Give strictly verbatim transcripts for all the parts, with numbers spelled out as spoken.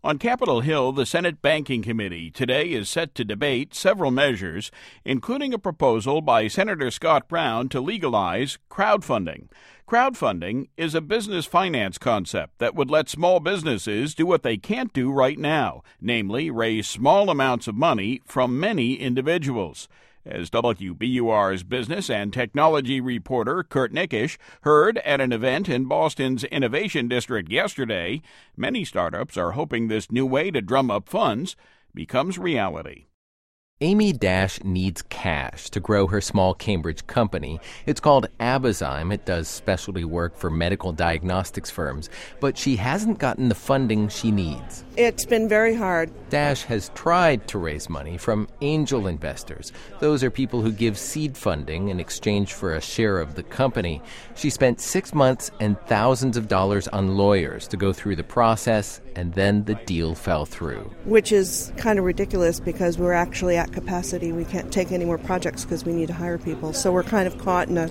On Capitol Hill, the Senate Banking Committee today is set to debate several measures, including a proposal by Senator Scott Brown to legalize crowdfunding. Crowdfunding is a business finance concept that would let small businesses do what they can't do right now, namely raise small amounts of money from many individuals. As W B U R's business and technology reporter Kurt Nickisch heard at an event in Boston's Innovation District yesterday, many startups are hoping this new way to drum up funds becomes reality. Amy Dash needs cash to grow her small Cambridge company. It's called Abazyme. It does specialty work for medical diagnostics firms, but she hasn't gotten the funding she needs. It's been very hard. Dash has tried to raise money from angel investors. Those are people who give seed funding in exchange for a share of the company. She spent six months and thousands of dollars on lawyers to go through the process, and then the deal fell through. Which is kind of ridiculous because we're actually at capacity. We can't take any more projects because we need to hire people. So we're kind of caught in a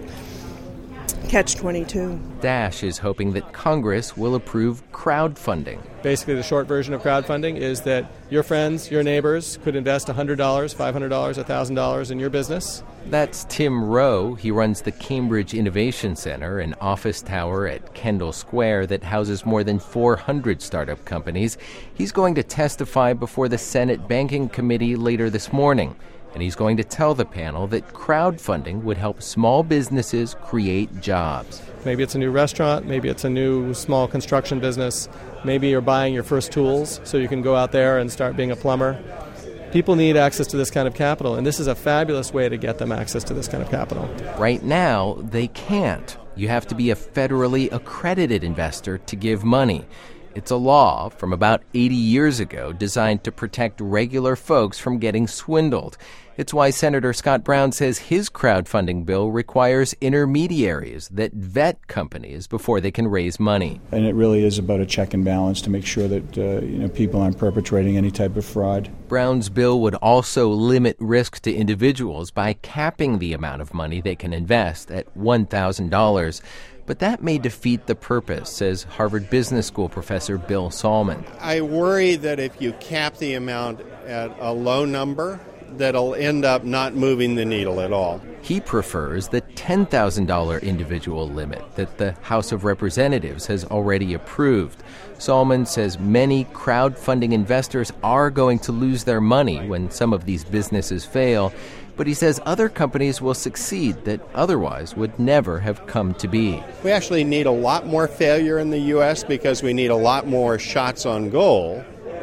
catch twenty-two. Dash is hoping that Congress will approve crowdfunding. Basically, the short version of crowdfunding is that your friends, your neighbors could invest one hundred dollars, five hundred dollars, one thousand dollars in your business. That's Tim Rowe. He runs the Cambridge Innovation Center, an office tower at Kendall Square that houses more than four hundred startup companies. He's going to testify before the Senate Banking Committee later this morning. And he's going to tell the panel that crowdfunding would help small businesses create jobs. Maybe it's a new restaurant, maybe it's a new small construction business, maybe you're buying your first tools so you can go out there and start being a plumber. People need access to this kind of capital, and this is a fabulous way to get them access to this kind of capital. Right now, they can't. You have to be a federally accredited investor to give money. It's a law from about eighty years ago designed to protect regular folks from getting swindled. It's why Senator Scott Brown says his crowdfunding bill requires intermediaries that vet companies before they can raise money. And it really is about a check and balance to make sure that uh, you know people aren't perpetrating any type of fraud. Brown's bill would also limit risk to individuals by capping the amount of money they can invest at one thousand dollars. But that may defeat the purpose, says Harvard Business School professor Bill Salmon. I worry that if you cap the amount at a low number, that'll end up not moving the needle at all. He prefers the ten thousand dollars individual limit that the House of Representatives has already approved. Salmon says many crowdfunding investors are going to lose their money when some of these businesses fail, but he says other companies will succeed that otherwise would never have come to be. We actually need a lot more failure in the U S because we need a lot more shots on goal.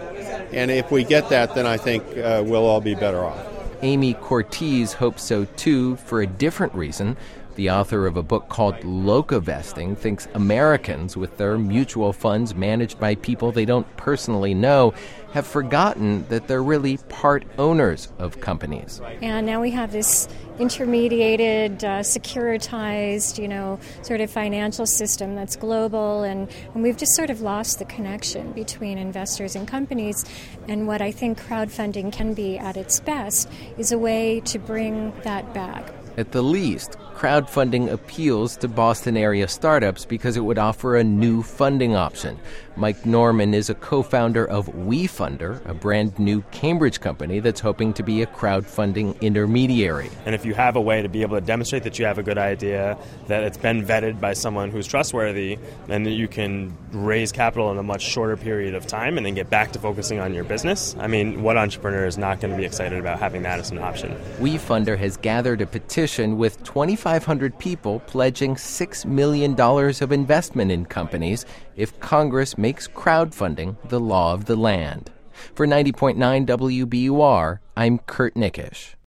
And if we get that, then I think uh, we'll all be better off. Amy Cortez hopes so, too, for a different reason. The author of a book called Locavesting thinks Americans, with their mutual funds managed by people they don't personally know, have forgotten that they're really part owners of companies. And now we have this intermediated, uh, securitized, you know, sort of financial system that's global, and, and we've just sort of lost the connection between investors and companies. And what I think crowdfunding can be at its best is a way to bring that back. At the least, crowdfunding appeals to Boston area startups because it would offer a new funding option. Mike Norman is a co-founder of WeFunder, a brand new Cambridge company that's hoping to be a crowdfunding intermediary. And if you have a way to be able to demonstrate that you have a good idea, that it's been vetted by someone who's trustworthy, and that you can raise capital in a much shorter period of time and then get back to focusing on your business, I mean, what entrepreneur is not going to be excited about having that as an option? WeFunder has gathered a petition with twenty-five hundred people pledging six million dollars of investment in companies if Congress makes crowdfunding the law of the land. For ninety point nine W B U R, I'm Kurt Nickisch.